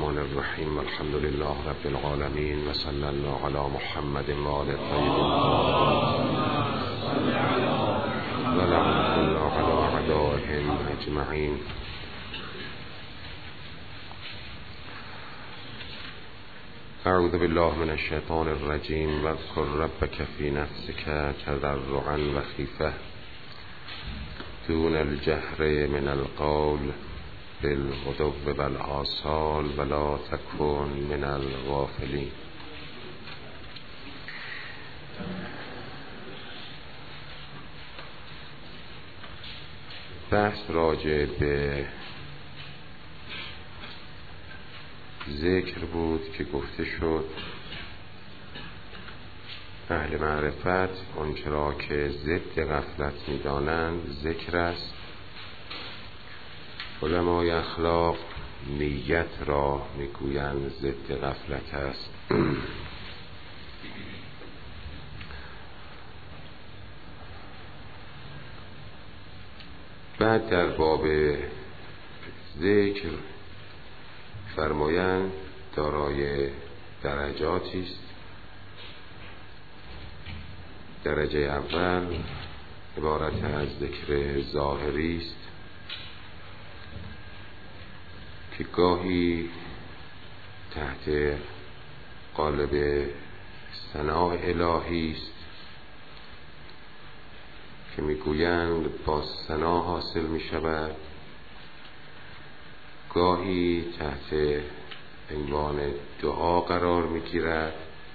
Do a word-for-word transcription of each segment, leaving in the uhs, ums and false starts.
الرحمن الرحیم الحمد لله رب العالمین و صلی الله علی محمد و آل الطیبین و لعنة الله علی اعدائهم اجمعین. اعوذ بالله من الشیطان الرجیم واذکر ربک فی نفسک تضرعا و خیفة دون الجهر من القول بالغدو والآصال ولا تکن من الغافلین. بحث راجع به ذکر بود که گفته شد اهل معرفت آنچه را که ضد غفلت می‌دانند ذکر است. علمای اخلاق نیت را میگویند ضد غفلت است. بعد در باب ذکر فرمایند دارای درجاتی است. درجه اول عبارت از ذکر ظاهری است که گاهی تحت قالب ثناء الهی است که میگویند با ثنا حاصل می شود، گاهی تحت عنوان دعا قرار می گیرد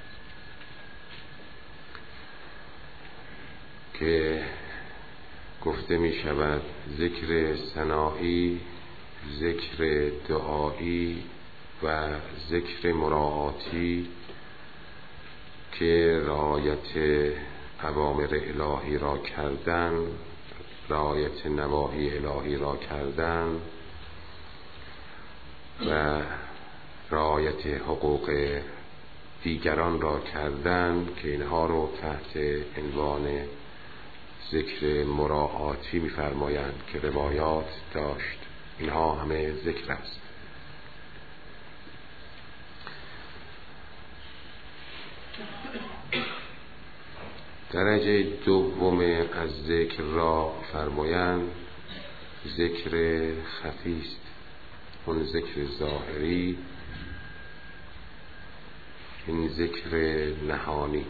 که گفته می شود ذکر ثنایی، ذکر دعایی و ذکر مراعاتی که رعایت اوامر الهی را کردن، رعایت نواهی الهی را کردن و رعایت حقوق دیگران را کردن که اینها رو تحت عنوان ذکر مراعاتی می‌فرمایند که روایات داشت. اینها همه ذکر است. درجه دوم از ذکر را فرمایند ذکر خفی است. اون ذکر ظاهری، این ذکر نهانی.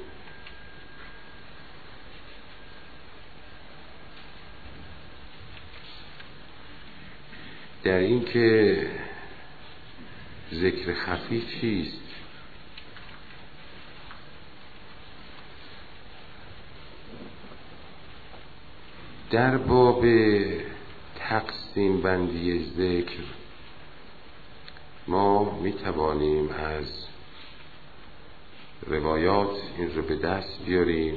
در این که ذکر خفی چیست؟ در باب تقسیم بندی ذکر ما می توانیم از روایات این رو به دست بیاریم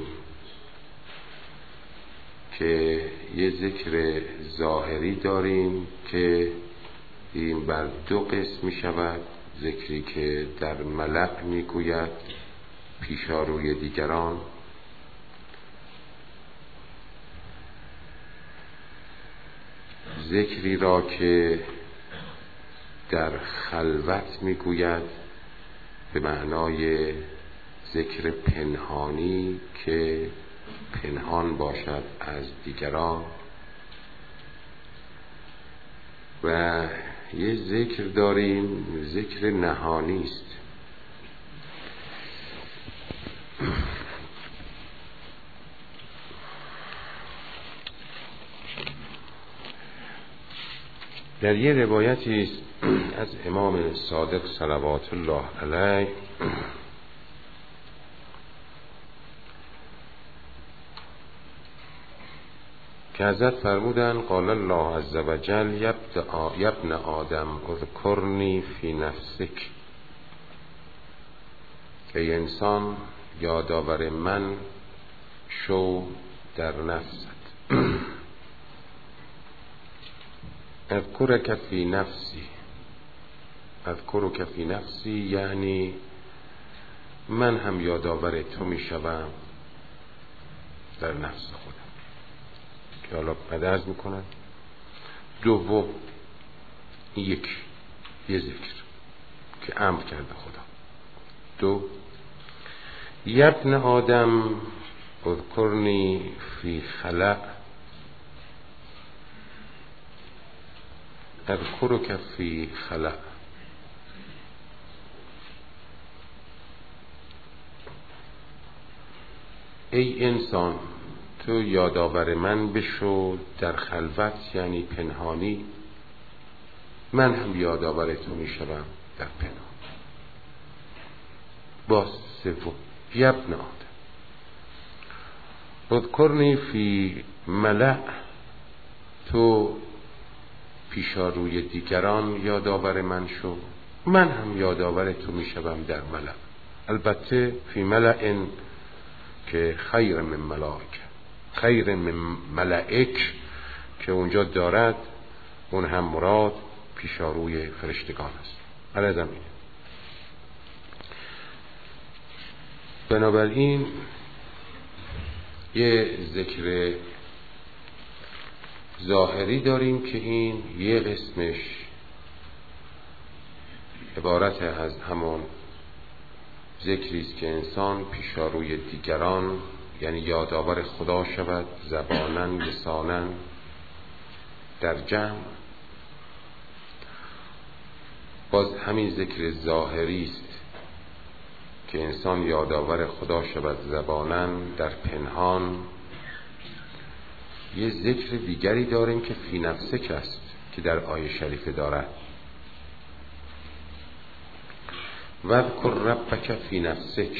که یه ذکر ظاهری داریم که این بر دو قسم می شود. ذکری که در ملأ می گوید پیشاروی دیگران، ذکری را که در خلوت می گوید به معنای ذکر پنهانی که پنهان باشد از دیگران، و یه ذکر داریم ذکر نهانی است. در یه روایتی است از امام صادق صلوات الله علیه که حضرت فرمودند قال الله عز وجل یا ابن آدم اذکرنی فی نفسک، که انسان یادآور من شو در نفست. اذکرک فی نفسی، اذکرک فی نفسی یعنی من هم یادآور تو می شوم در نفس خودم. که حالا مدرز میکنن. دوم یک یه ذکر که امر کرده خدا. دو، یبن آدم اذکرنی فی خلأ اذکرک فی خلأ. ای انسان تو یادآور من بشو در خلوت، یعنی پنهانی، من هم یادآور تو می شوم در پنهان. باز سوم، یبن آدم اذکرنی فی ملأ، تو پیشاروی دیگران یادآور من شو، من هم یادآور تو می شوم در ملأ. البته فی ملأ که خیر من ملائک، خیر من ملائک که اونجا دارد، اون هم مراد پیشاروی فرشتگان است علی زمین. بنابراین یه ذکر ظاهری داریم که این یه قسمش عبارت از همون ذکری است که انسان پیشاروی دیگران، یعنی یادآور خدا شود زبانن لسانن در جمع. باز همین ذکر ظاهری است که انسان یادآور خدا شود زبانن در پنهان. یه ذکر دیگری داریم که فی نفسک است که در آیه شریفه دارد، واذکر ربک فی نفسک،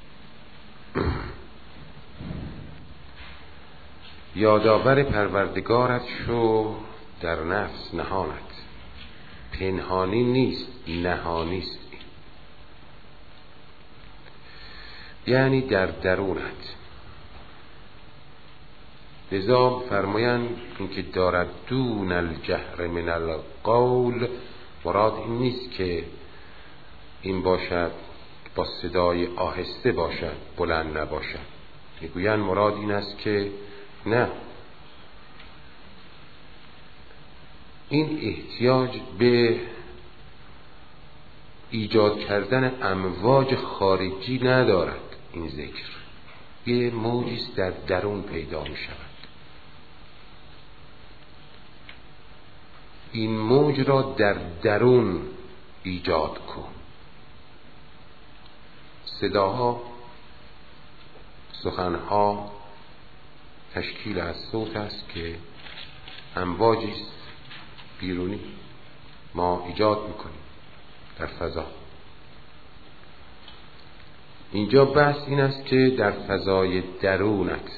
یادآور پروردگارت شو در نفس نهانت. پنهانی نیست، نهانی است، یعنی در درونت. لذا فرمایند اینکه دارد دون الجهر من القول، مراد این نیست که این باشد با صدای آهسته باشد، بلند نباشد. میگویند مراد این است که نه، این احتیاج به ایجاد کردن امواج خارجی ندارد. این ذکر یه موجی در درون پیدا می شود. این موج را در درون ایجاد کن. صداها، سخنها تشکیل از صوت است که امواجی است بیرونی ما ایجاد میکنیم در فضا. اینجا بحث این است که در فضای درونت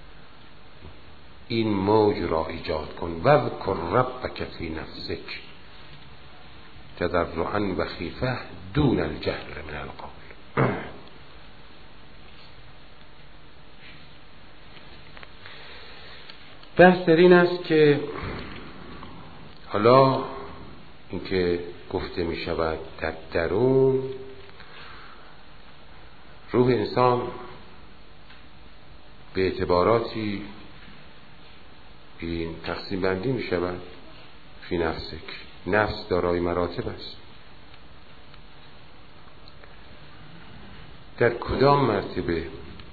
این موج را ایجاد کن. واذکر ربک فی نفسک تضرعا و خیفه دون الجهر من القول. بحث در این است که حالا اینکه گفته می شود در درون، روح انسان به اعتباراتی این تقسیم بندی می شود. فی نفسک، نفس دارای مراتب است. در کدام مرتبه؟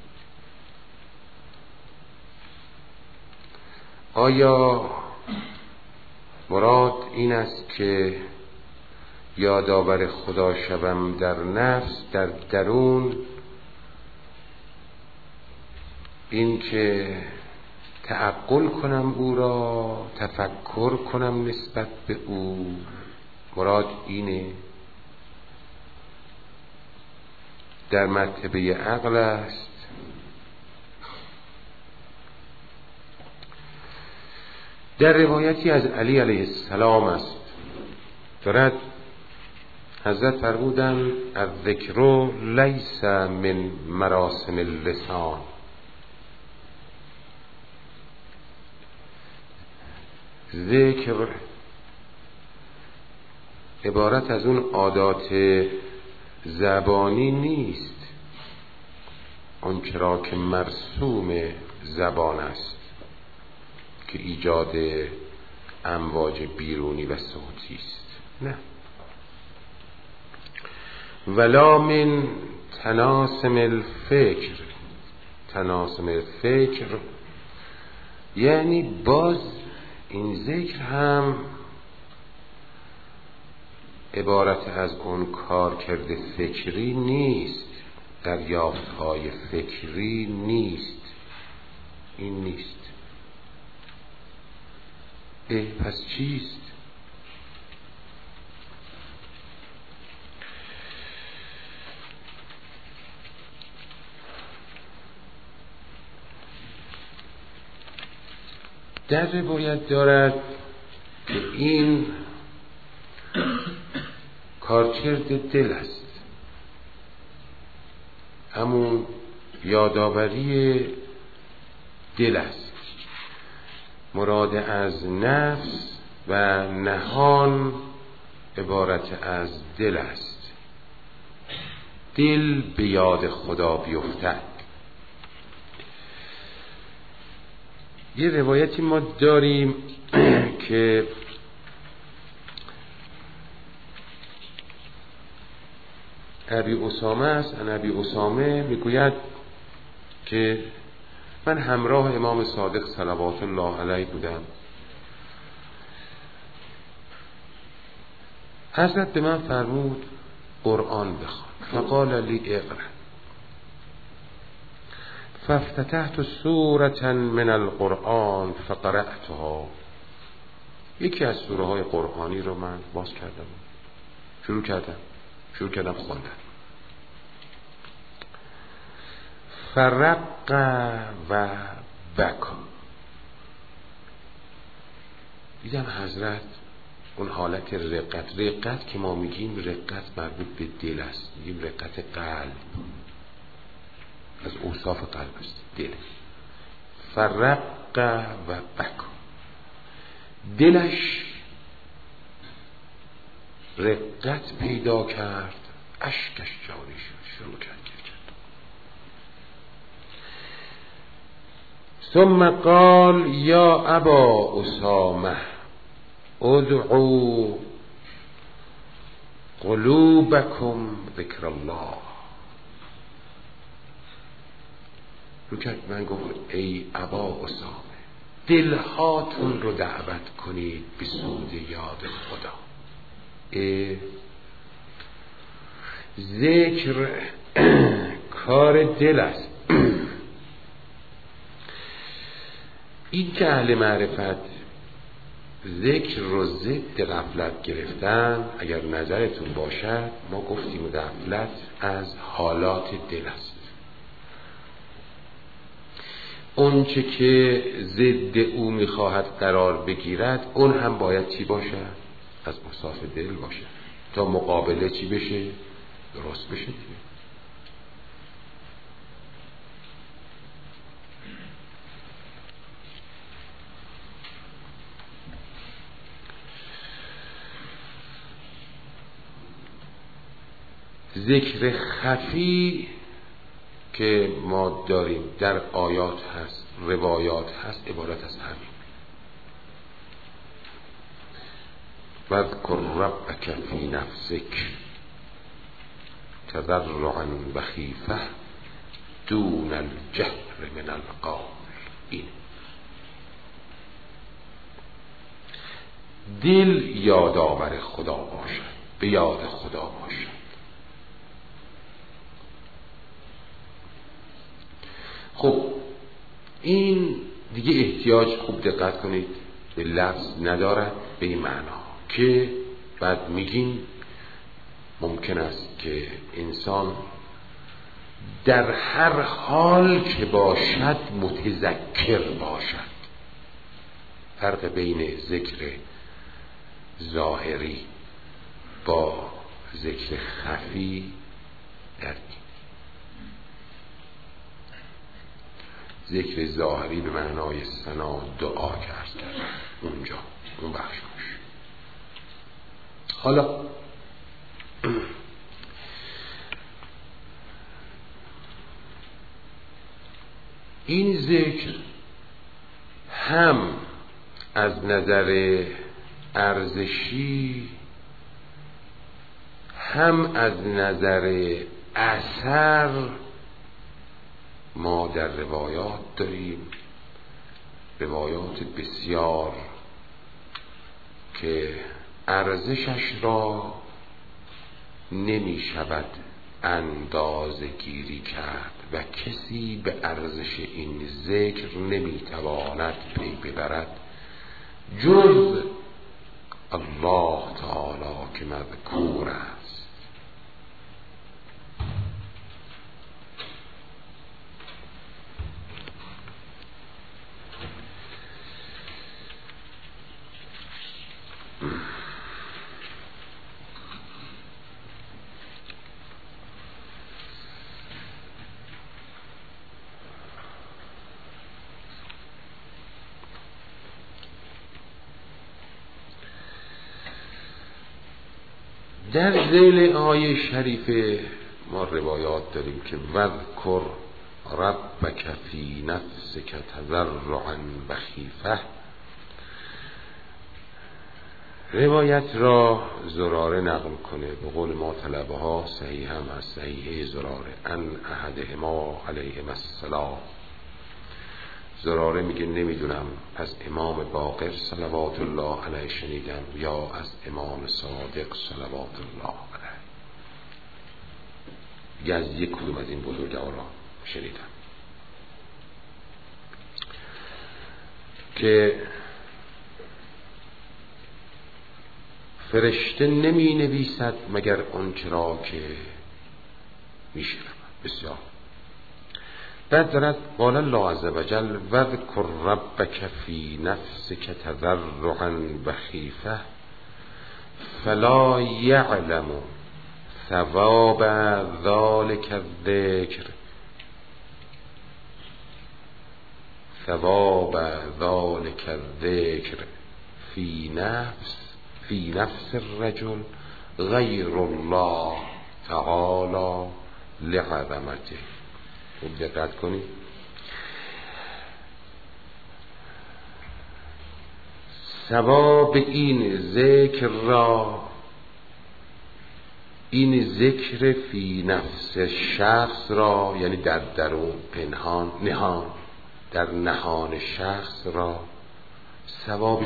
آیا مراد این است که یادآور خدا شوم در نفس، در درون، این که تعقل کنم او را، تفکر کنم نسبت به او، مراد اینه؟ در مرتبه عقل است. در روایتی از علی علیه السلام است، دارد حضرت فرمودند الذکر لیس من مراسم اللسان، ذکر عبارت از اون عادات زبانی نیست، آنچه را که مرسوم زبان است که ایجاد امواج بیرونی و صوتی است. نه، ولا من تناسم الفکر. تناسم الفکر یعنی باز این ذکر هم عبارت از اون کار کرده فکری نیست، دریافت‌های فکری نیست. این نیست. اه پس چیست؟ در روایت دارد که این کارکرد دل است، همون یادآوری دل است. مراد از نفس و نهان عبارت از دل است. دل به یاد خدا بیفتد. یه روایتی ما داریم که ابی اسامه است. ان ابی اسامه میگوید که من همراه امام صادق صلوات الله علیه بودم. حضرت به من فرمود قرآن بخوان. فقال لی اقرأ. فافتتحت سورة من القرآن فقرأتها. یکی از سوره های قرآنی رو من باز کردم، شروع کردم شروع کردم خوندن. فرق و بکا. دیدم حضرت اون حالت رقت، رقت که ما میگیم رقت مربوط به دل است، میگیم رقت قلب، از اوصاف قلب است دل. فرق و بکا، دلش رقت پیدا کرد، اشکش جاری شد، شروع کرد گریه. ثم قال یا ابا اسامه ادعوا قلوبکم ذکر الله. رو کرد من گفت ای ابا اسامه، دلهاتون رو دعوت کنید به سود یاد خدا. ذکر کار دل است. این که اهل معرفت ذکر رو ضد غفلت گرفتن، اگر نظرتون باشد ما گفتیم غفلت از حالات دل است. اون چه که ضد او میخواهد قرار بگیرد اون هم باید چی باشد؟ از اوصاف دل باشد تا مقابله چی بشه؟ درست بشه دیگه. ذکر خفی که ما داریم در آیات هست، روایات هست، عبارت از همین. واذکر ربک فی نفسک تضرعا و خیفة دون الجهر من القول. این دل یادآور خدا باشد، به یاد خدا باشد. خب این دیگه احتیاج، خوب دقت کنید، به لفظ ندارد، به این معنا که بعد میگیم ممکن است که انسان در هر حال که باشد متذکر باشد. فرق بین ذکر ظاهری با ذکر خفی در این. ذکر ظاهری به معنای ثنا دعا کرد اونجا اون بخشش. حالا این ذکر هم از نظر ارزشی هم از نظر اثر ما در روایات داریم روایات بسیار که ارزشش را نمی شود اندازه گیری کرد و کسی به ارزش این ذکر نمی تواند پی ببرد جز الله تعالی که مذکور است. در ذیل آیه شریفه ما روایات داریم که وذکر ربک فی نفسک تضرعا و خیفه. روایت را زراره نقل کنه، به قول ما طلبه ها صحیح هم از صحیحه زراره ان احدهما علیهم السلام. زراره میگه نمیدونم از امام باقر صلوات الله علیه شنیدم یا از امام صادق صلوات الله علیه، یا از یک کدوم از این بزرگواران شنیدم که فرشته نمی نویسد مگر آنچه را که می شنود. بسیار بعد دارد قال الله عز وجل وذکر ربک فی نفسک تضرعا و خیفه فلا یعلم ثواب ذلک الذکر ثواب ذلک الذکر فی نفس فی نفس الرجل غیر الله تعالی لعظمته. خوب دقت کنید، ثواب این ذکر را، این ذکر فی نفس شخص را، یعنی در درون پنهان نهان در نهان شخص را، ثوابش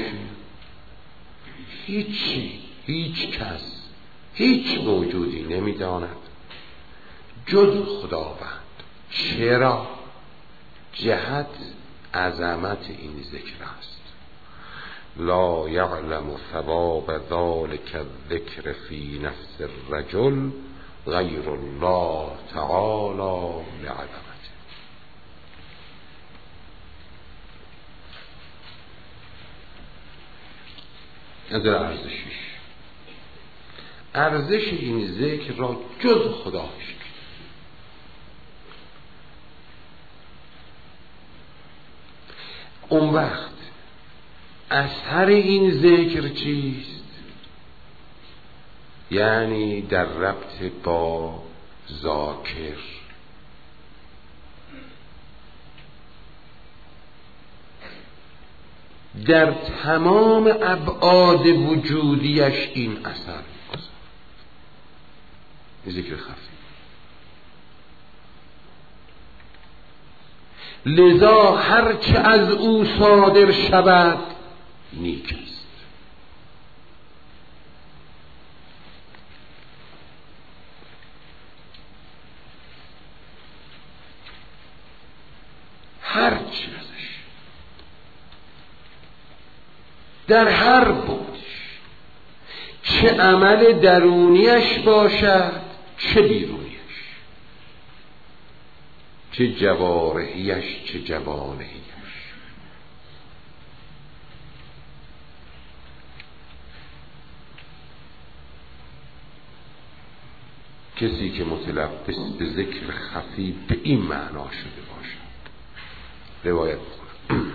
هیچی هیچ کس هیچ موجودی نمیداند جز خداوند. چرا؟ جهت عظمت این ذکر است. لا یعلم ثواب ذلک الذکر فی نفس الرجل غیر الله تعالی لعظمته. نظر ارزشش، ارزش این ذکر را جز خداش. اون وقت اثر این ذکر چیست؟ یعنی در ربط با ذاکر، در تمام ابعاد وجودیش این اثر می‌گذارد. ذکر خفی. لذا هرچه از او صادر شود نیک است. هرچه ازش در هر بودش، چه عمل درونیش باشد چه بیرونیش، چه جوارحیش چه جوانحیش، کسی که متلبس به ذکر خفی به این معنا شده باشد. روایت بخونم.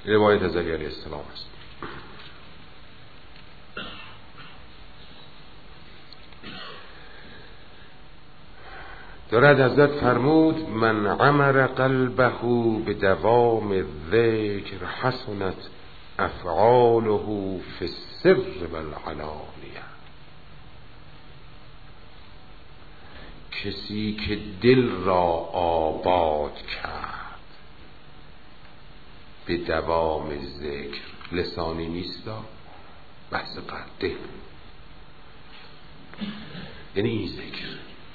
روایت از علی علیه السلام است. دارد حضرت فرمود من عمر قلبه به دوام ذکر حسنت افعاله فی السر والعلانیه. کسی که دل را آباد کرد به دوام ذکر، لسانی نیست، بحث قلب، یعنی این ذکر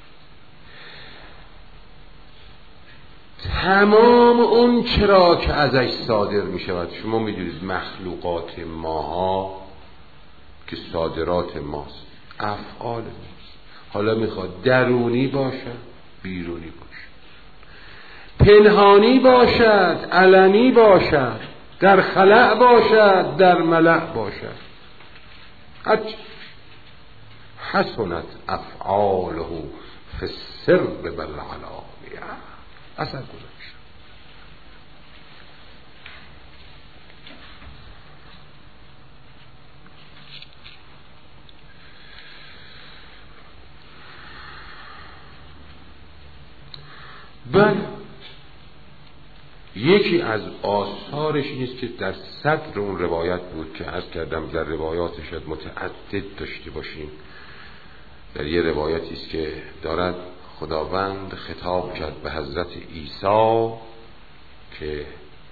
تمام اون چرا که ازش صادر می شود. شما می دونید مخلوقات ماها که صادرات ماست افعال ماست، حالا می خواد درونی باشد بیرونی باشد، پنهانی باشد علنی باشد، در خلأ باشد در ملأ باشد. حج حسنت افعاله فی السر والعلانیه. اصلا گذاشت بله. یکی از آثارش اینست که در صدر اون روایت بود که عرض کردم در روایات شاید متعدد داشته باشیم. در یه روایتی است که دارد خداوند خطاب کرد به حضرت عیسی که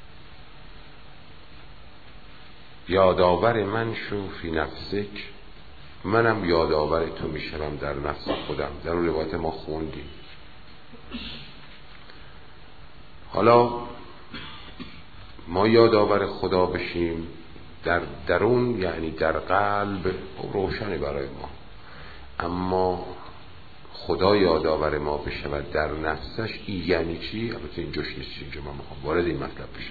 یادآور من شو فی نفسک، منم یادآور تو میشم در نفس خودم. در اون روایت ما خوندیم. حالا ما یادآور خدا بشیم در درون، یعنی در قلب، روشنه برای ما. اما خدا یادآور ما بشود در نفسش، این یعنی چی؟ البته این جوش نیست اینجا من میخوام وارد این مطلب بشم.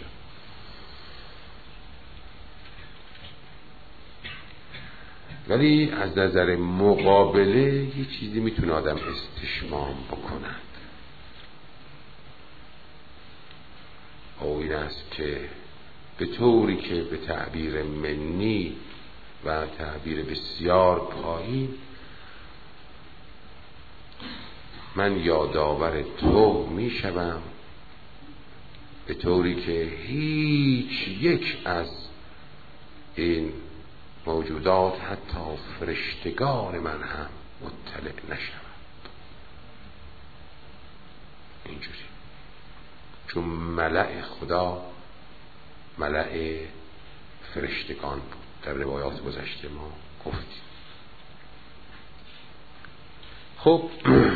ولی از نظر مقابله یه چیزی میتونه آدم استشمام بکند. او این است که به طوری که به تعبیر منی و تعبیر بسیار پایین من یادآور تو می شوم، به طوری که هیچ یک از این موجودات حتی فرشتگان من هم مطلع نشود. اینجوری چون ملأ خدا ملأ فرشتگان بود. در روایات گذشته ما گفتیم. خب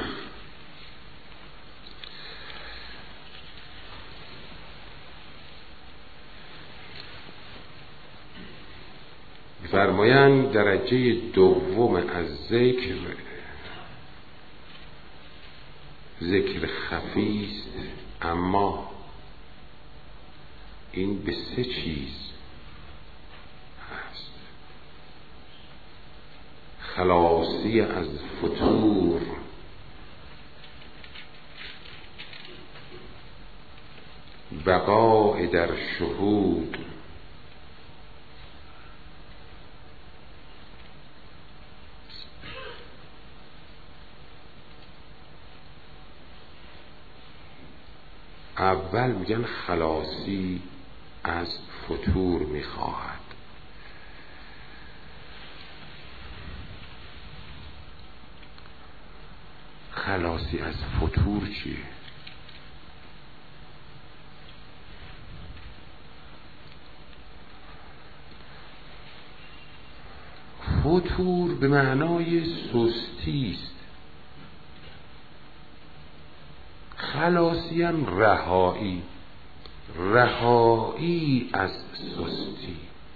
فرمایند درجه دوم از ذکر ذکر خفی است، اما این به سه چیز هست: خلاصی از فتور، بقاء در شهود، اول میگن خلاصی از فتور میخواهد. خلاصی از فتور چیه؟ فتور به معنای سستی است. خلاصی هم رهایی، رهایی از سستی.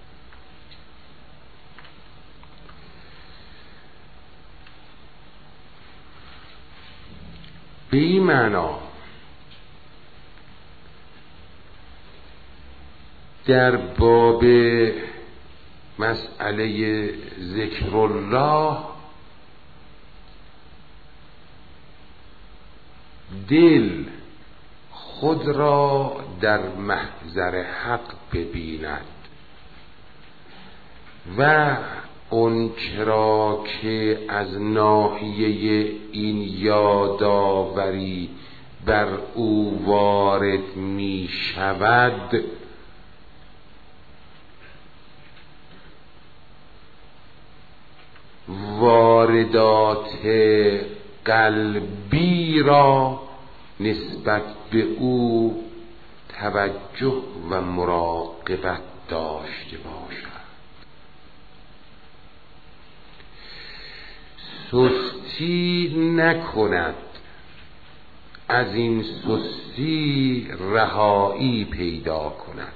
به این معنا در باب مسئله ذکر الله دل خود را در محضر حق ببیند و آنچه را که از ناحیه این یادآوری بر او وارد می شود واردات قلبی را نسبت به او توجه و مراقبت داشته باشد. سستی نکند، از این سستی رهایی پیدا کند.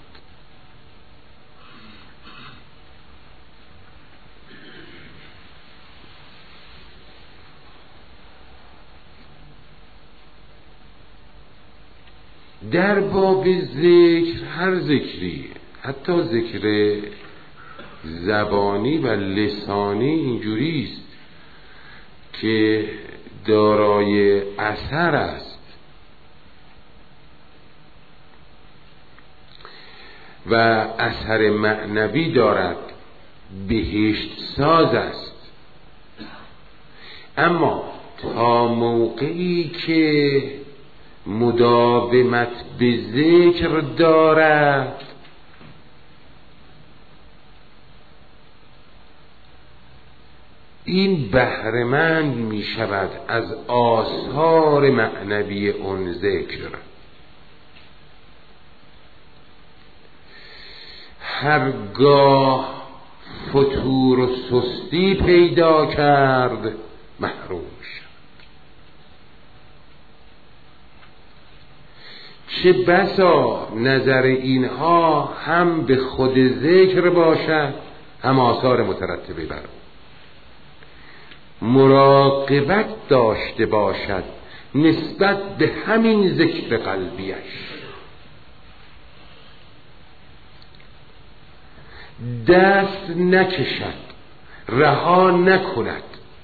در باب ذکر، هر ذکری، حتی ذکر زبانی و لسانی اینجوری است که دارای اثر است و اثر معنوی دارد، بهشت ساز است. اما تا موقعی که مداومت به ذکر دارد این بهره‌مند می شود از آثار معنوی اون ذکر. هرگاه فتور و سستی پیدا کرد محروم شد. چه بسا نظر اینها هم به خود ذکر باشد هم آثار مترتبه بر او. مراقبت داشته باشد نسبت به همین ذکر قلبیش. دست نکشد، رها نکند.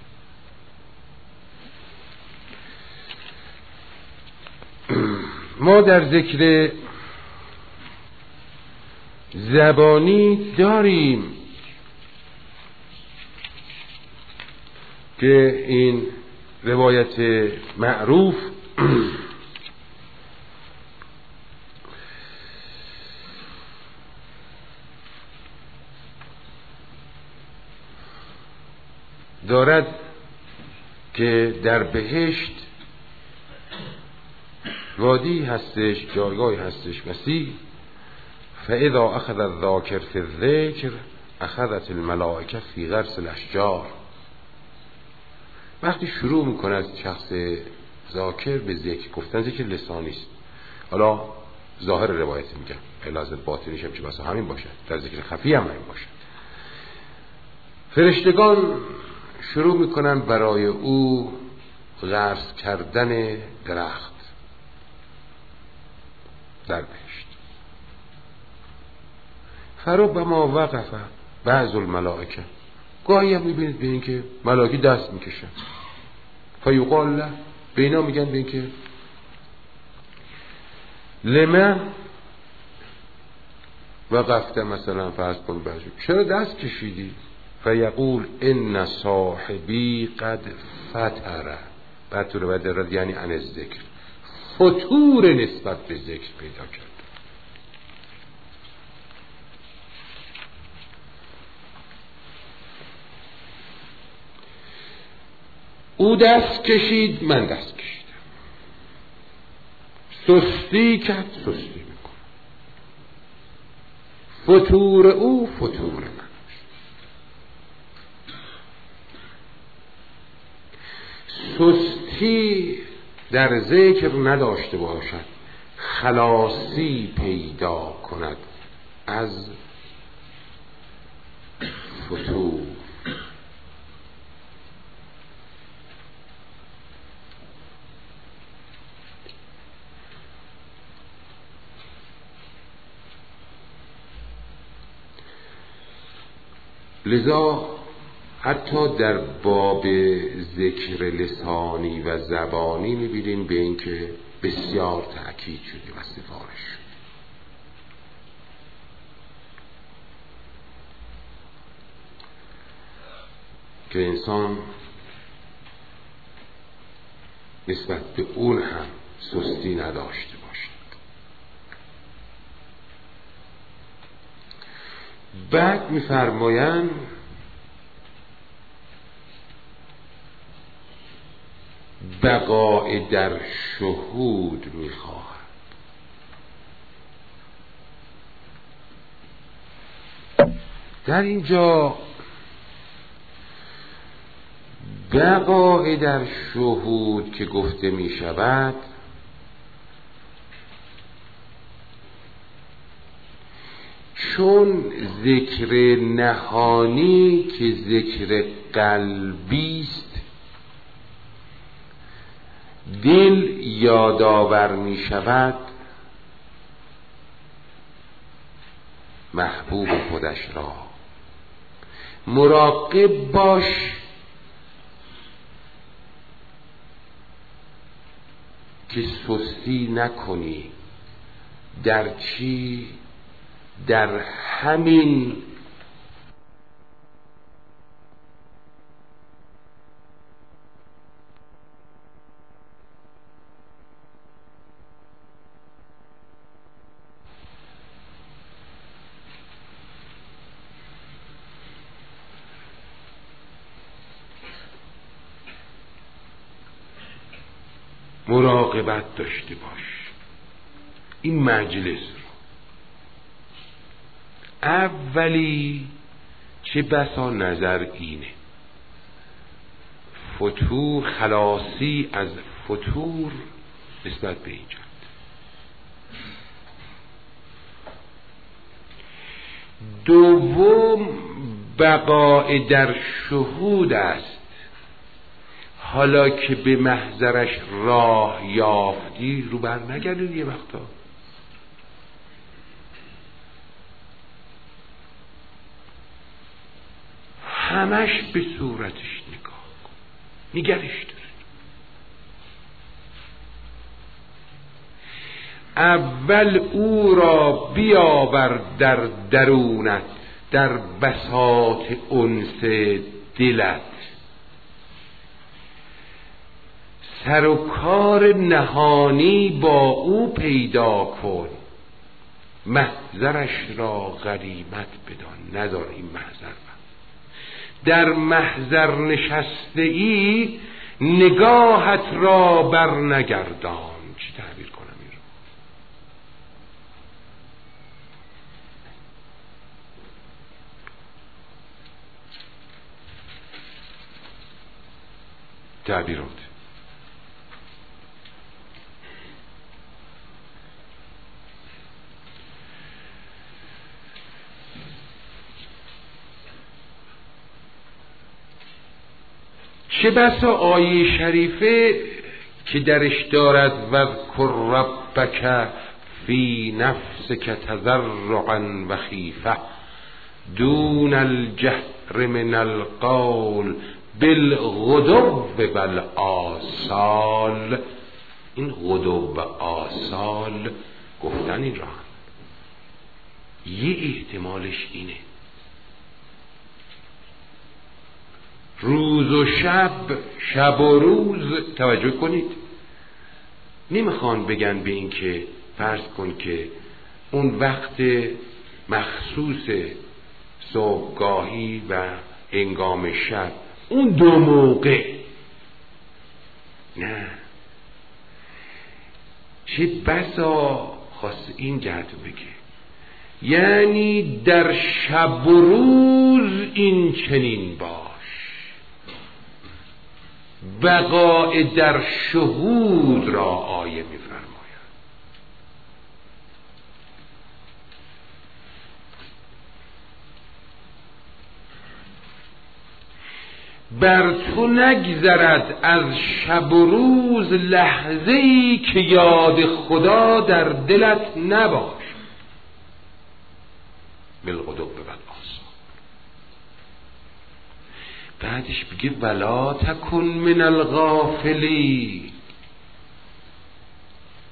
ما در ذکر زبانی داریم که این روایت معروف دارد که در بهشت وادی هستش، جایگاهی هستش وسیع. فاذا اخذ الذاکر فی الذکر اخذت الملائکه فی غرس الاشجار. وقتی شروع میکنه از شخص ذاکر به ذکر گفتن، ذکر لسانی است، حالا ظاهر روایت میگم، علازت باطنیش هم چه بسا همین باشه، در ذکر خفی هم همین باشه. فرشتگان شروع میکنن برای او غرس کردن درخت در بهشت. فربما وقف بعض الملائکه، گاهی هم میبینید به این که ملائکه دست میکشن. فیقال له، به اینا میگن به این که لمن وقفت، مثلا فرض کن بعضی چرا دست کشیدی؟ فیقول ان صاحبی قد فتره، بعد تو رو باید رد یعنی عن الذکر، فتور نسبت به ذکر پیدا کرد. او دست کشید، من دست کشیدم. سستی کرد، سستی میکنم. فتور او فتور من. سستی در ذکر نداشته باشد، خلاصی پیدا کند از فتور. لذا حتی در باب ذکر لسانی و زبانی می‌بینیم به این که بسیار تأکید شده و سفارش شده. که انسان نسبت به اون هم سستی نداشته باشد. بعد می‌فرمایند بقای در شهود می‌خواهد. در اینجا بقای در شهود که گفته می شود چون ذکر نهانی که ذکر قلبی است دل یادآور می شود محبوب خودش را. مراقب باش که سستی نکنی. در چی؟ در همین مراقبت داشته باش. این مجلس رو اولی چه بسا نظر اینه فتور، خلاصی از فتور نسبت به اینجا. دوم بقای در شهود است. حالا که به محضرش راه یافتی رو بر نگردید. یه وقتا همش به صورتش نگاه کن، نگرش داری. اول او را بیاور در درونت، در بساط انس دلت. سر و کار نهانی با او پیدا کن، محضرش را غنیمت بدان. نذار این محضر را. در محضر نشسته ای نگاهت را بر نگردان. چی تعبیر کنم این رو؟ تعبیرات چه بسا آیه شریفه که درش دارد وذکر ربک فی نفسک تضرعا و خیفه دون الجهر من القول بالغدو والآصال. این غدو و آصال گفتن این را یه احتمالش اینه روز و شب، شب و روز. توجه کنید، نمیخوان بگن به این که فرض کن که اون وقت مخصوص صبحگاهی و هنگام شب اون دو موقع، نه، چه بسا خواست این جهتو بگه، یعنی در شب و روز این چنین باش. بقای در شهود را آیه می فرماید. بر تو نگذرد از شب و روز لحظه‌ای که یاد خدا در دلت نباش. بالغدو والآصال. بعدش بگه ولا تکن من الغافلین.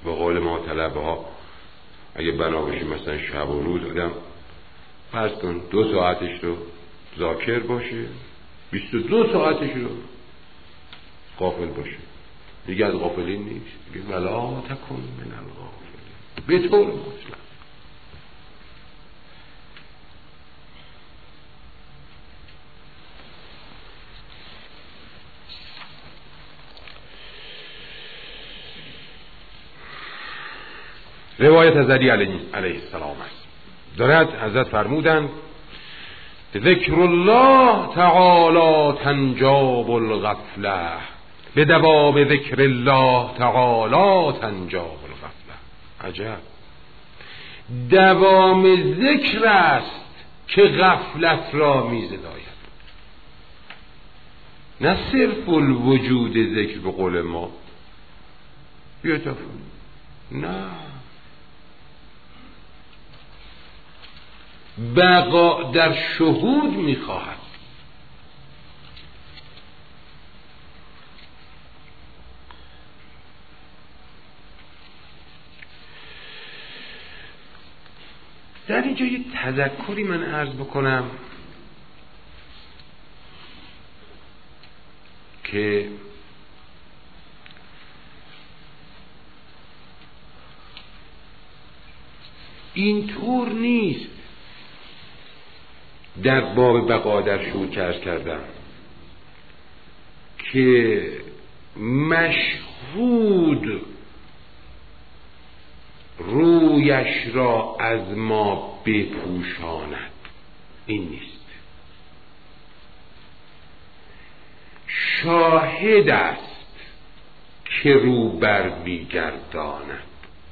به قول ما طلبه ها اگه بنا بشه مثلا شب و روز آدم فرض کن دو ساعتش رو ذاکر باشه، بیست و دو ساعتش رو غافل باشه، دیگه از غافلین نیست. دیگه ولا تکن من الغافلین به طور مطلق. روایت از علی علیه السلام است، دارد حضرت فرمودند ذکر الله تعالی تنجاب الغفله، به دوام ذکر الله تعالی تنجاب الغفله. عجب، دوام ذکر است که غفلت را میزداید، نه صرف الوجود ذکر به قول ما بیاتفون، نه، بقا در شهود میخواهد. در اینجا یه تذکری من عرض بکنم که اینطور نیست در باب بقا در شهود که عرض کردم که مشهود رویش را از ما بپوشاند، این نیست. شاهد است که رو بر میگرداند.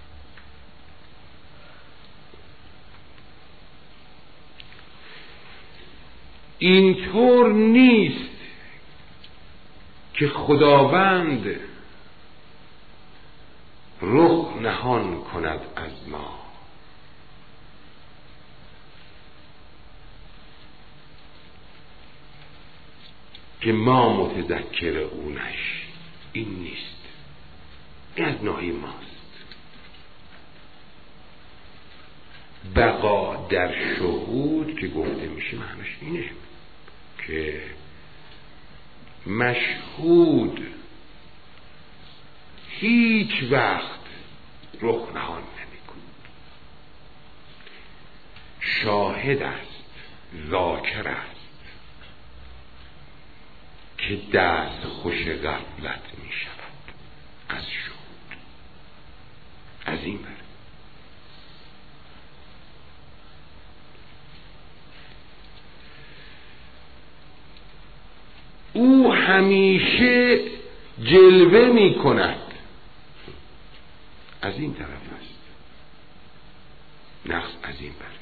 اینطور نیست که خداوند رخ نهان کند از ما. که ما متذکر اونش، این نیست. این از ناحیه ماست. بقا در شهود که گفته میشه معنیش اینه که مشهود هیچ وقت رخ نهان نمی‌کند، شاهد است، ذاکر است که دست خوش غفلت می شود از شهود. از این بر او همیشه جلوه می کند، از این طرف است نقص، از این بر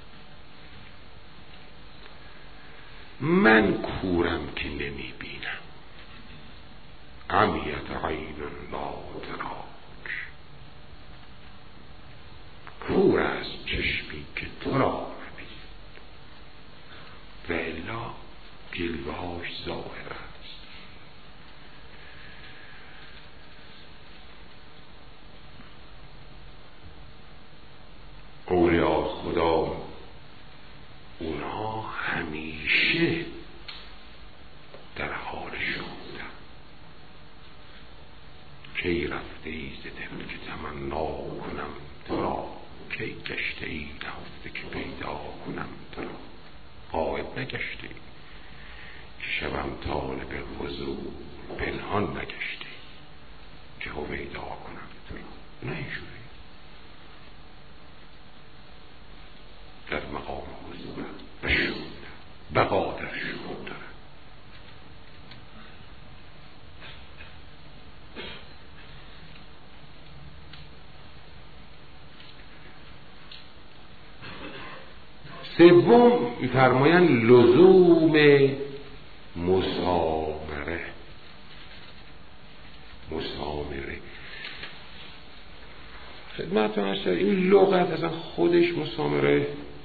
من کورم که نمی بینم، عمیت عین لا تراک، کور است چشمی که تو را نبید، و الا جلوه هاش ظاهر است. اولیاء خدا اونها همیشه در حال شهودن. کی رفته ای ز دل که تمنا کنم تو را، کی گشته ای نهفته که پیدا کنم تو را، غایب نگشته ای که شبم طالب حضور، پنهان نگشته ای که هویدا کنم تو را. نه اینجوری در مقام حضور و شهود، بقا در شهود دارد. سوم می‌فرمایند لزوم مسامره. مسامره خدمتتون عرض کردم این لغت اصلا خودش مسامره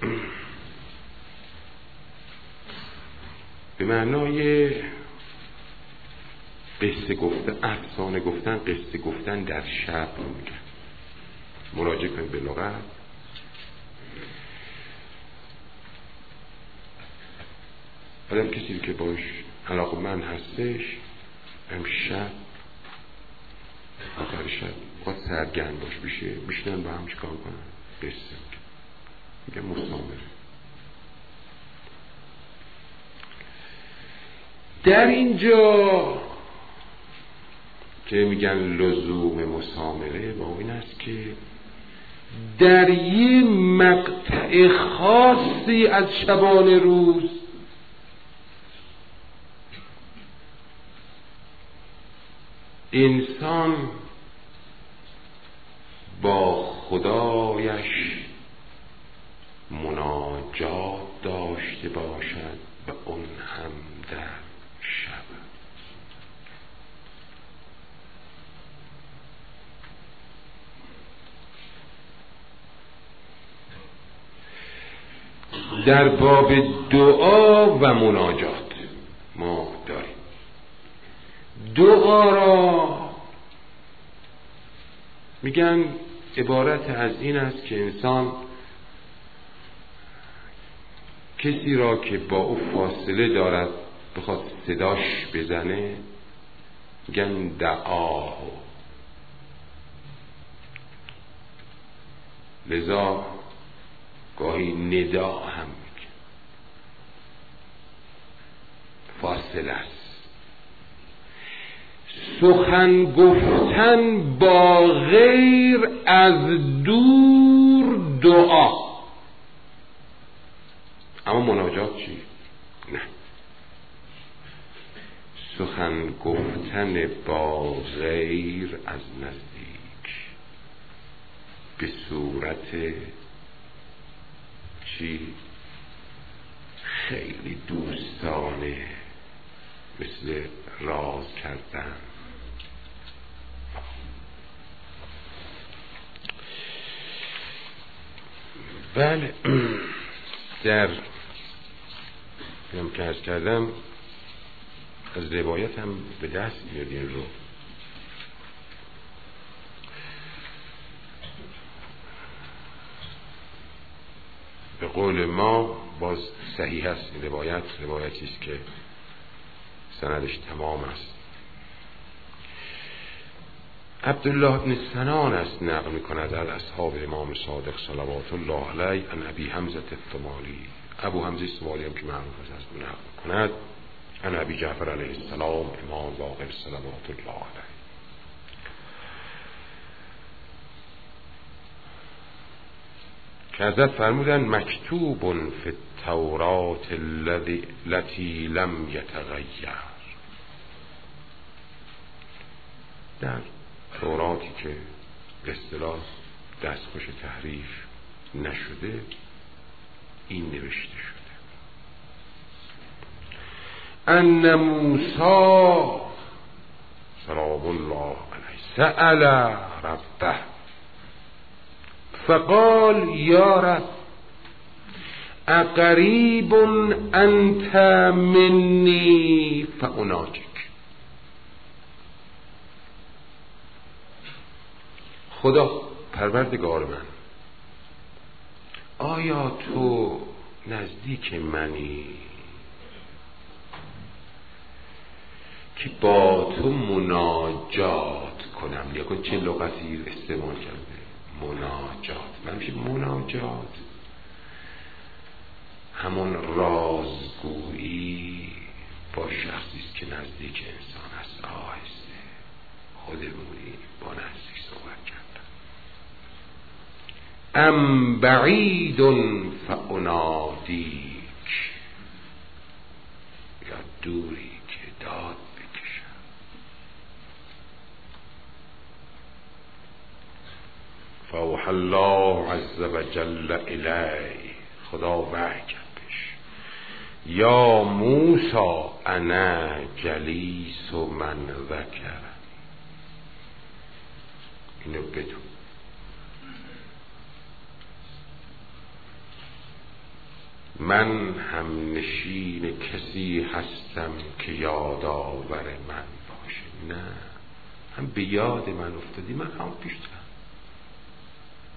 به معنای قصه گفتن، افسانه گفتن، قصه گفتن در شب رو میگن. مراجعه کنید به لغت. آدم کسی که باش علاقه‌مند هستش امشب آخر شب خواهد سرگرم باش بشه، میشنن با هم چیکار کنن؟ قصه میگه مسامره. در اینجا که میگن لزوم مسامره با این است که در یه مقطع خاصی از شبانه روز انسان با خدایش مناجات داشته باشد و اون هم در شب. در باب دعا و مناجات ما داریم. دعا را میگن عبارت از این است که انسان کسی را که با او فاصله دارد بخواد صداش بزنه میگن دعا. لذا گاهی ندا هم میگن، فاصله است. سخن گفتن با غیر از دور دعا. اما مناجات چی؟ نه، سخن گفتن با غیر از نزدیک به صورت چی؟ خیلی دوستانه، مثل راز کردن. بله، در هم که عرض کردم از روایت هم به دست میاد این رو. به قول ما باز صحیح است این روایت، روایتی است که سندش تمام است. عبدالله بن سنان است نقل می‌کند از اصحاب امام صادق صلوات الله علیه ان ابی حمزه الثمالی، ابو حمزه الثمالی هم که معروف است از نقل می‌کند ان ابی جعفر علیه السلام امام باقر صلوات الله علیه که حضرت فرمودن مکتوب فی التورات التي لم یتغیر، در توراتی که به اصطلاح دستخوش تحریف نشده این نوشته شده ان موسی سلام الله علیه سأل ربه فقال یا رب اقریب انت منی فاناجک. خدا پروردگار من، آیا تو نزدیک منی که با تو مناجات کنم؟ یا چه لغتی استعمال کرده؟ مناجات. من میشه مناجات همون رازگویی با شخصی است که نزدیک انسان است. آهسته خودمونی با نزدیک صحبت کردن. ام بعید فانادیک، یا دوری که داد بکشم. فاوحى الله عز وجل الی، خدا وحی کردش یا موسی انا جلیس من ذکر. اینو بدون من هم نشین کسی هستم که یادآور من باشه. نه، هم به یاد من افتادی، من هم پیش دارم.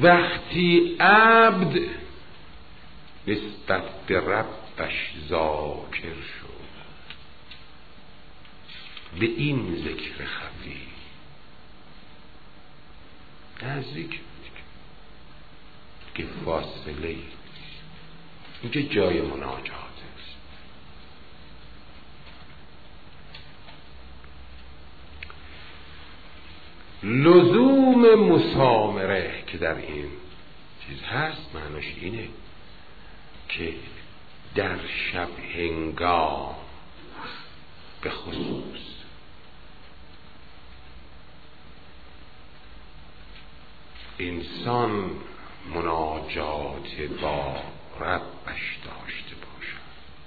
وقتی عبد نسبت به ربش ذاکر شد، به این ذکر خفی نزدیک که فاصله اینجا جای مناجات است. لزوم مسامره که در این چیز هست معناش اینه که در شب هنگام به خصوص انسان مناجات با ربش داشته باشد.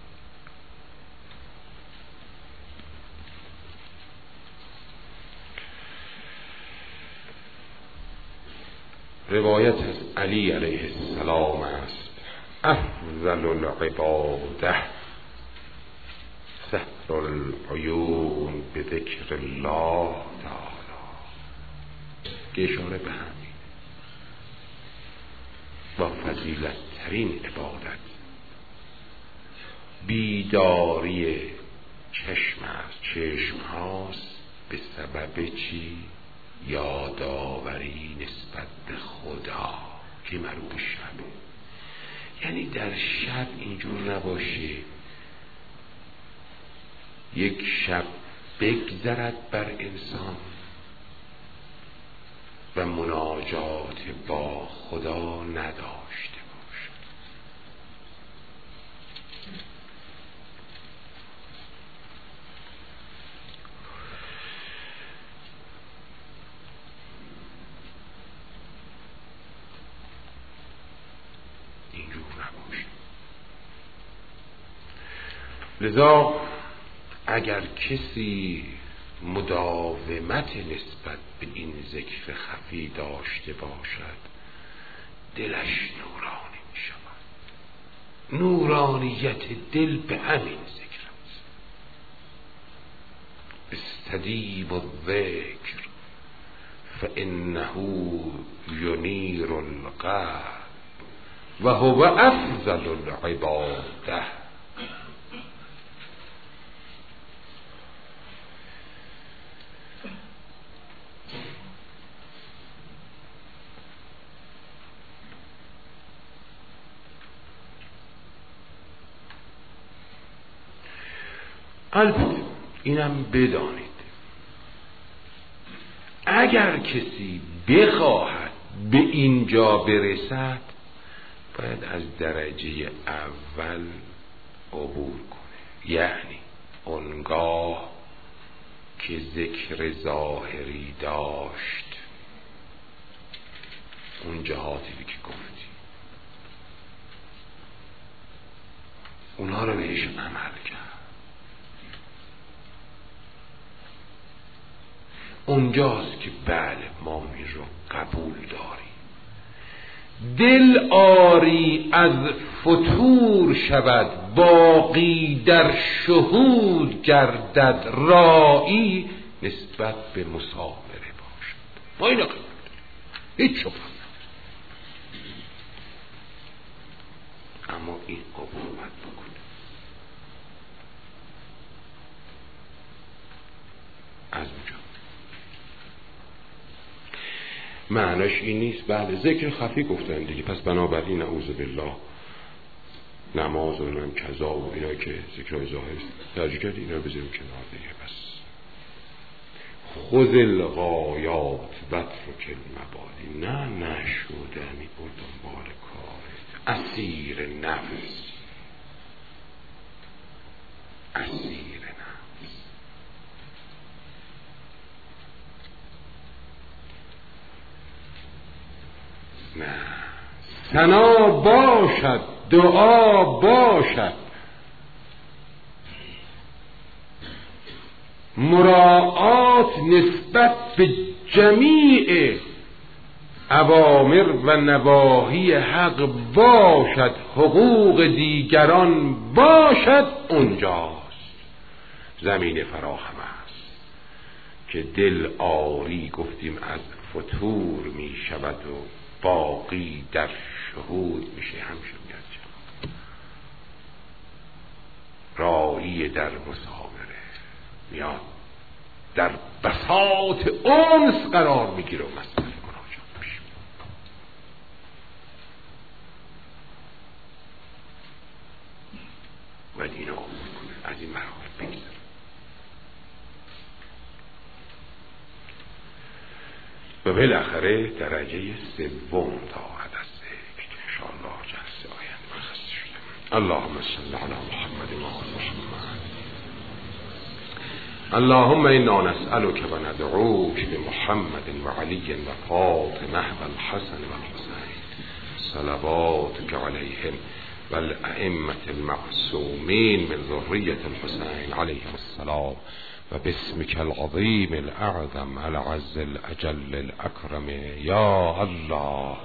روایت از علی علیه السلام است: افضل العباده سحر العیون به ذکر الله تعالی، که اشاره به همین با فضیلت ترین عبادت بیداری چشم است. چشم هاست به سبب چی؟ یادآوری نسبت به خدا که مربوط به شبه. یعنی در شب اینجور نباشه یک شب بگذرد بر انسان و مناجات با خدا نداشته باشد. اینجور نباشه. لذا اگر کسی مداومت نسبت به این ذکر خفی داشته باشد، دلش نورانی می شود. نورانیت دل به همین ذکر است. استدیم الذکر فانه ینیر القلب و هو افضل العباده. البته اینم بدانید اگر کسی بخواهد به اینجا برسد باید از درجه اول عبور کنه. یعنی اونگاه که ذکر ظاهری داشت، اون جهاتی که گفتی اونها رو بهش عمل کرد، اونجاست که بله ما این رو قبول داریم. دل آری از فتور شود، باقی در شهود گردد، رائی نسبت به مسامره باشد. ما این رو قبول داریم، هیچ شبه نداریم. اما این قبول باید بکنه. از اونجا معناش این نیست بله ذکر خفی گفتن دیگه، پس بنابراین اعوذ بالله نماز و نم کذا و اینا که ذکرهای ظاهر ترجیح کرد اینا رو بذاریم کنار دیگه. پس خذ الغایات و اترک المبادی. نه نشدنی برو دنبال کارت، اسیر نفس، اسیر نفس. نه ثنا باشد، دعا باشد، مراعات نسبت به جمیع اوامر و نواهی حق باشد، حقوق دیگران باشد، اونجاست زمین فراهم است که دل آری گفتیم از فتور می شود و باقی در شهود میشه. همیشه میاد راهی در مسامره میاد در بساط انس قرار میگیره و مسئله مناجات میشه. باید این رو از این مراحل بگذاره. و بالاخره درجه سوم دارد از ذکر که انشاءالله جلسه آینده مخصص شده. اللهم صل علی محمد و آل محمد. اللهم انا نسألك و ندعوك بمحمد و علی و فاطمه و الحسن و الحسین صلواتك علیهم و الائمة المعصومین من ذریة الحسین علیهم السلام و باسمك العظیم الاعظم العز الاجل الاکرم یا الله.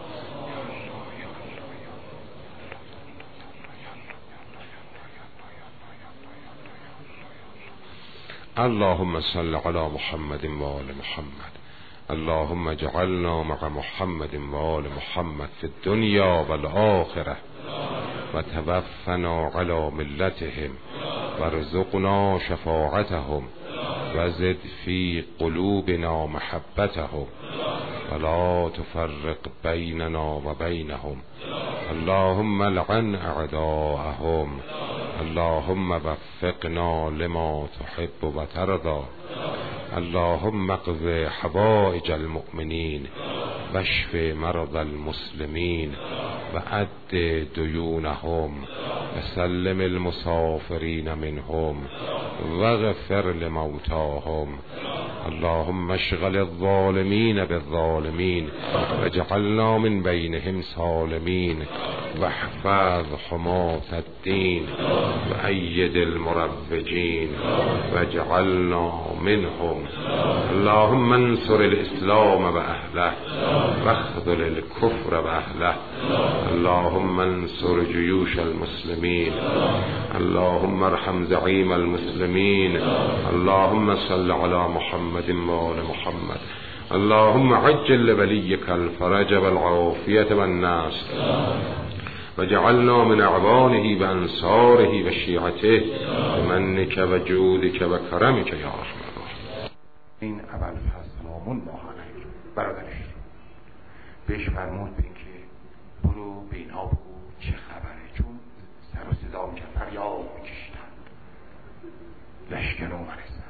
اللهم صل على محمد و آل محمد. اللهم اجعلنا مع محمد و آل محمد في الدنيا والآخرة و توفنا على ملتهم وارزقنا شفاعتهم وزد في قلوبنا محبتهم ولا تفرق بيننا وبينهم. اللهم لعن أعداءهم. اللهم وفقنا لما تحب وترضى. اللهم اقض حوائج المؤمنين واشف مرضى المسلمين وأد ديونهم وسلم المسافرين منهم واغفر لموتاهم. اللهم اشغل الظالمين بالظالمين واجعلنا من بينهم سالمين واحفظ حماة الدين وأيد المروجين واجعلنا منهم. اللهم انصر الإسلام وأهله واخذل الكفر وأهله. اللهم انصر جيوش المسلمين. اللهم ارحم زعيم المسلمين. اللهم صل على محمد وآل محمد. اللهم عجل لوليك الفرج والعافية والنصر وجعلنا من اعوانه وانصاره وشيعته بمنك وجودك وكرمك يا رحمن الرحيم. این ابوالفضل سلام الله علیه برادرش بهش فرمود به اینکه برو به اینها بگو چه خبره، چون سر و صدا میکرد، فریاد میکشیدن لشکر اومدن.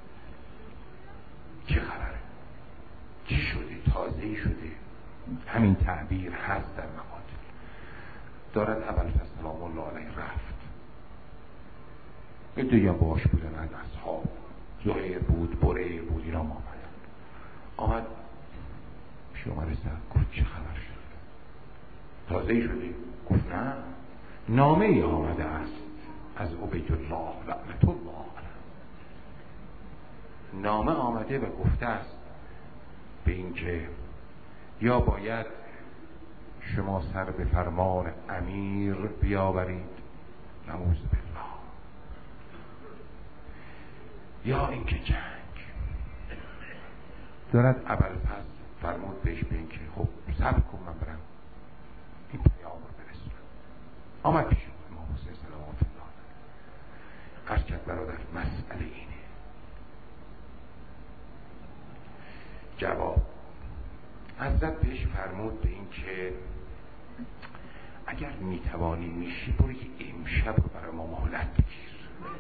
چه خبره؟ چی شده؟ تازه‌ای شده؟ همین تعبیر هست در مقاتل. دارد ابوالفضل سلام الله علیه رفت. یه دیگه باش بودن از اصحاب، زهیر بود، بریر بود، اینا آمدن. آمد پیش عمر سعد گفت چه خبر شد؟ تازه‌ای شده؟ گفت نه، نامه ای آمده است از عبیدالله لعنت الله علیه. نامه آمده و گفته است به اینکه یا باید شما سر به فرمان امیر بیاورید، نعوذ بالله، یا اینکه جنگ. دارد ابوالفضل فرمود بهش به اینکه خب صبر کن من برم این پیام رو برسونم. آمد پیش امام حسین صلوات الله علیه. عرض کرد برادر مسئله اینه. جواب حضرت بهش فرمود به این که اگر میتوانی میشی برو یه امشب رو برای ما مهلت بگیر.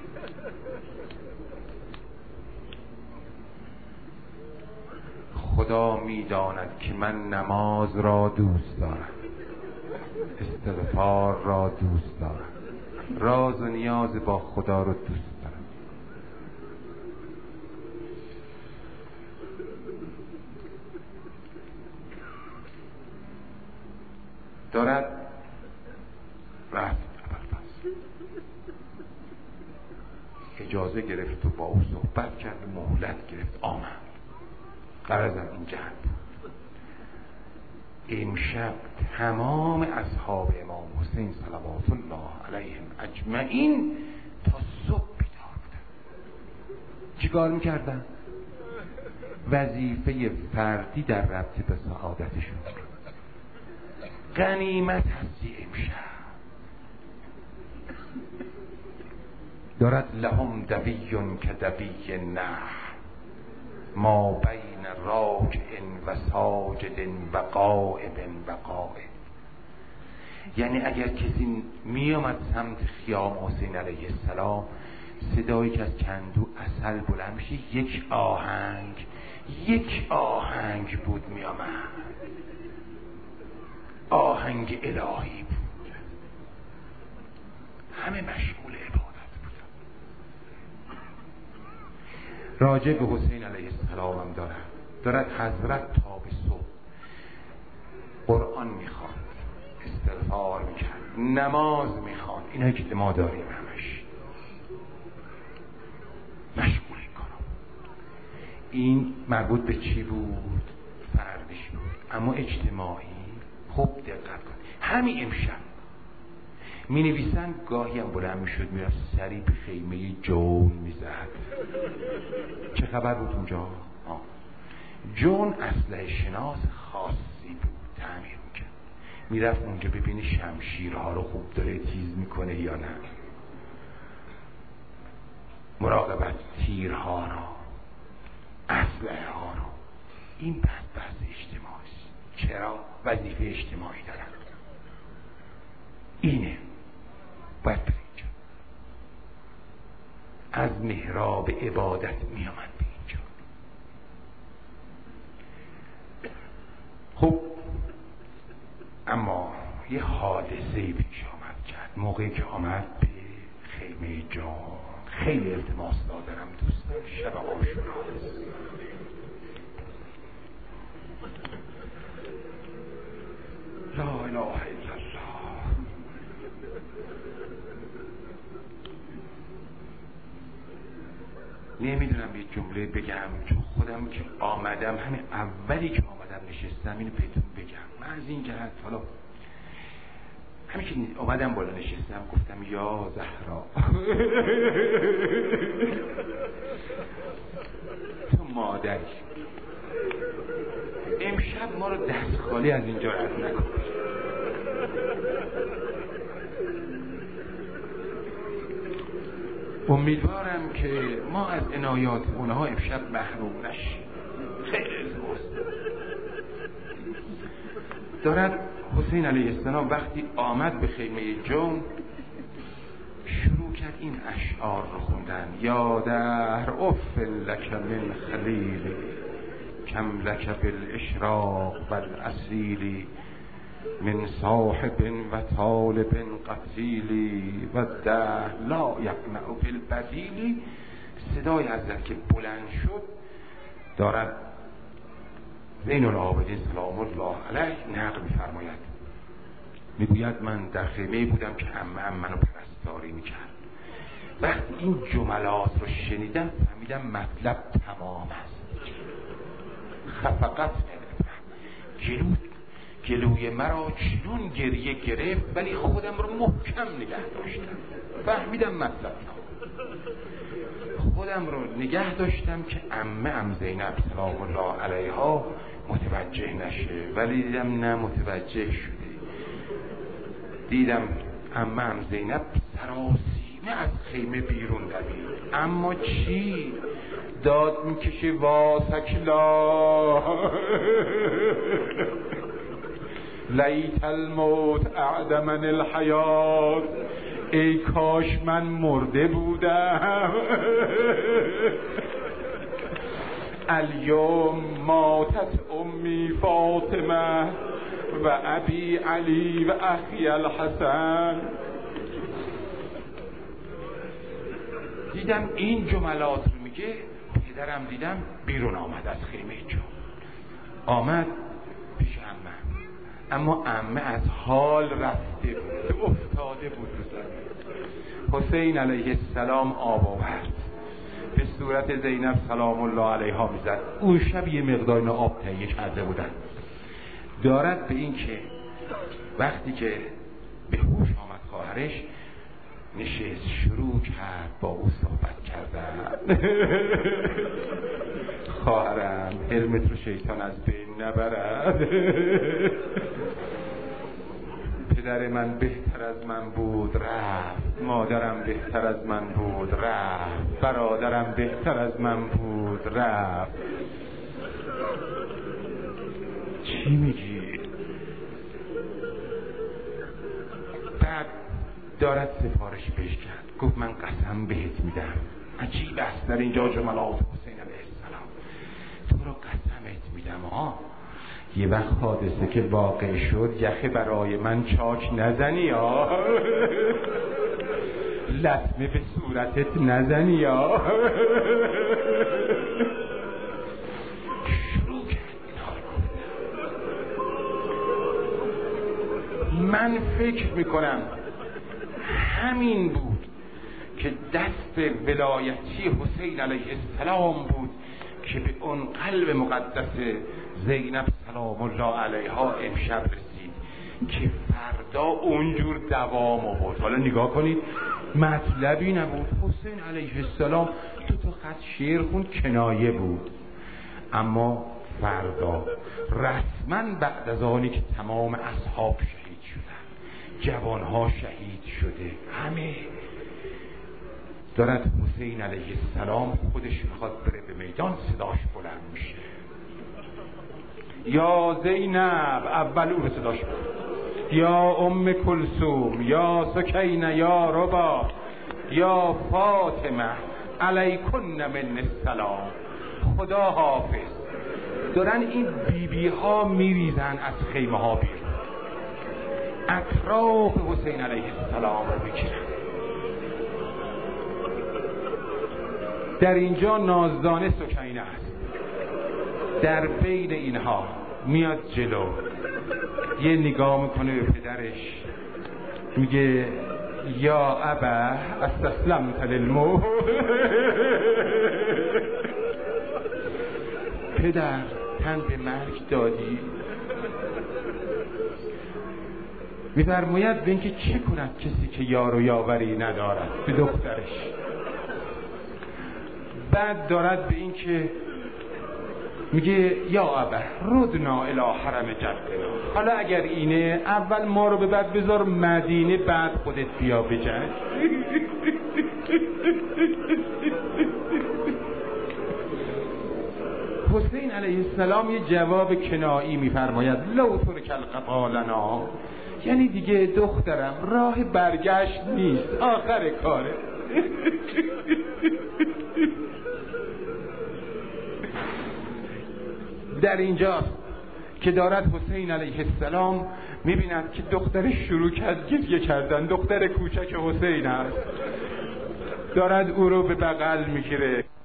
خدا میداند که من نماز را دوست دارم، استغفار را دوست دارم، راز و نیاز با خدا رو دوست دارم. دارد رفت ابوالفضل، اجازه گرفت و با او صحبت کرد و مهلت گرفت. آمد غرضم این جهت بود امشب تمام اصحاب امام حسین صلوات الله علیهم اجمعین تا صبح بیدار بودن. چیکار میکردن؟ وظیفه فردی در ربط به سعادتشون. غنیمت هستی امشب. دارد لهم دویون که دوی نه ما بین راکع و ساجد و قائم و قائم. یعنی اگر کسی می آمد سمت خیام حسین علیه السلام، صدایی که از کندو عسل بلند میشه، یک آهنگ یک آهنگ بود می آمد، آهنگ الهی بود. همه مشغول عبادت بودن. راجع به حسین علیه السلام هم دارد دارد حضرت تا به صبح قرآن میخواند، استغفار میکرد، نماز میخواند. اینایی که ما داریم همش مشغول کنم. این مربوط به چی بود؟ فردش بود. اما اجتماعی خوب دقت کن. همین امشب می نویسن گاهی هم بلند می شد می رفت سری به خیمه جون می زد. چه خبر بود اونجا؟ آه. جون اسلحه شناس خاصی بود، تعمیر می کرد. می رفت اونجا ببینی شمشیرها رو خوب داره تیز می کنه یا نه، مراقبت تیرها رو، اسلحه ها رو. این بحث بحث اجتماعی. چرا؟ وظیفه اجتماعی دارن. اینه باید بر اینجا از محراب عبادت می آمد به اینجا. خب اما یه حادثه پیش آمد کرد موقعی که آمد به خیمه جان. خیلی التماس دارم دوستان، شب عاشورا است. لا اله الا الله. نمیدونم یه جمله بگم، چون خودم که آمدم همین اولی که آمدم نشستم اینو بهتون بگم. من از این جهت حالا همین که آمدم بالا نشستم گفتم یا زهرا تو مادری امشب ما رو دست خالی از اینجا رد نکن. امیدوارم که ما از عنایات اونها امشب محروم نشیم. خیلی التماس دارد. حسین علیه السلام وقتی آمد به خیمه جون شروع کرد این اشعار رو خوندن. یا دهر اف لک من خلیلی کم لک بالاشراق والاسیلی من صاحب و طالب قتیلی و ده لا یقنع فی البدیلی. صدای حضرت که بلند شد دارد زین العابدین سلام الله علیه نقل می‌فرماید، میگوید من در خیمه بودم که عمه‌ام منو پرستاری میکرد. وقتی این جملات رو شنیدم فهمیدم مطلب تمام است. خفقت جلو جلوی مرا چنون گریه گرفت ولی خودم رو محکم نگه داشتم. فهمیدم مطلب خودم رو نگه داشتم که عمه ام زینب سلام الله علیها متوجه نشه، ولی دیدم نه متوجه شده. دیدم عمه ام زینب سراسیمه از خیمه بیرون دوید. اما چی؟ داد میکشه واسکلا لیت الموت اعدمن الحیات. ای کاش من مرده بودم. الیوم ماتت امی فاطمه و ابی علی و اخی الحسن. دیدم این جملات رو میگه، پدرم دیدم بیرون آمد از خیمه جون، آمد پیش عمه، اما عمه از حال رفته بود، افتاده بود رو زمین. حسین علیه السلام آب آورد، به صورت زینب سلام الله علیها میزد. اون شب یه مقدار آب تهیه کرده بودن. دارد به این که وقتی که به هوش آمد خواهرش نشست شروع کرد با او صحبت کردن. خواهرم حلمت رو شیطان از بین نبرد. پدر من بهتر از من بود رفت، مادرم بهتر از من بود رفت، برادرم بهتر از من بود رفت. چی میگی؟ بعد دارد سفارش بهش کرد، گفت من قسم بهت میدم، عجیب است در اینجا جملات حسین علیه السلام، تو رو قسمت میدم ها یه وقت حادثه که واقع شد یخه برای من چاک نزنی ها، لطمه به صورتت نزنی ها. شروع کرد اینا رو گفتم. من فکر میکنم همین بود که دست ولایتی حسین علیه السلام بود که به اون قلب مقدس زینب سلام الله علیها امشب رسید که فردا اونجور دوام آورد. حالا نگاه کنید، مطلبی نبود، حسین علیه السلام تو تو خط شعر خون، کنایه بود، اما فردا رسما بعد از آنی که تمام اصحاب شهید شدن، جوانها شهید شده، همه دارد حسین علیه السلام خودش میخواد بره به میدان، صداش بلند میشه، یا زینب، اول او صداش بلند، یا ام کلثوم، یا سکینه، یا ربا، یا فاطمه، علیکن من السلام، خدا حافظ. دارن این بی بی ها میریزن از خیمه ها بیرون، اطراف حسین علیه السلام رو میگیرن. در اینجا نازدانه سکینه است، در بین اینها میاد جلو، یه نگاه میکنه به پدرش، میگه یا ابا استسلمت للموت. پدر تن به مرگ دادی؟ میفرماید به اینکه چه کند کسی که یار و یاوری ندارد، به دخترش. بعد دارد به این که میگه یا ابا ردنا الی حرم جدنا، حالا اگر اینه اول ما رو به بعد بذار مدینه، بعد خودت بیا بجنگ. حسین علیه السلام یه جواب کنایی میفرماید لو ترک القضا لنا، یعنی دیگه دخترم راه برگشت نیست، آخر کاره. در اینجاست که دارد حسین علیه السلام میبیند که دخترش شروع کرد گریه کردن، دختر کوچک حسین است، دارد او رو به بغل میگیره.